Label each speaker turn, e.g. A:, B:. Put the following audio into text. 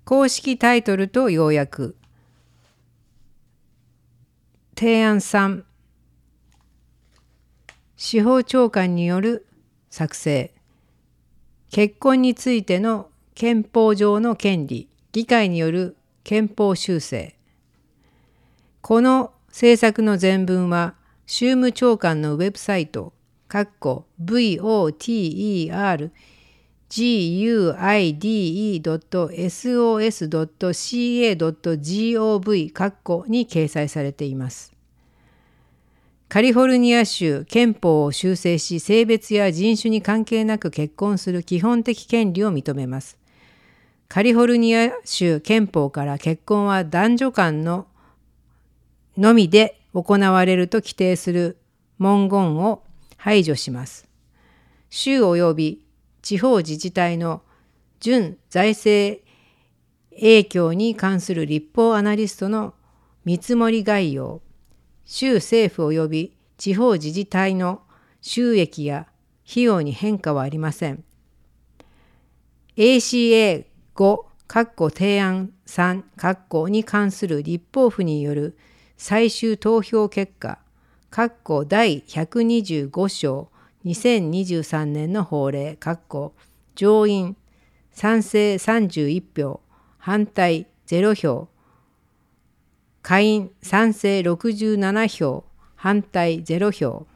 A: 公式タイトルと要約。提案3、司法長官による作成。結婚についての憲法上の権利、議会による憲法修正。この政策の全文は、州務長官のウェブサイト、votere.sos.ca.gov に掲載されています。カリフォルニア州憲法を修正し、性別や人種に関係なく結婚する基本的権利を認めます。カリフォルニア州憲法から結婚は男女間のみで行われると規定する文言を排除します。州及び地方自治体の準財政影響に関する立法アナリストの見積もり概要、州政府及び地方自治体の収益や費用に変化はありません。ACA 5提案3に関する立法府による最終投票結果第125章2023年の法令上院賛成31票反対0票下院賛成67票反対0票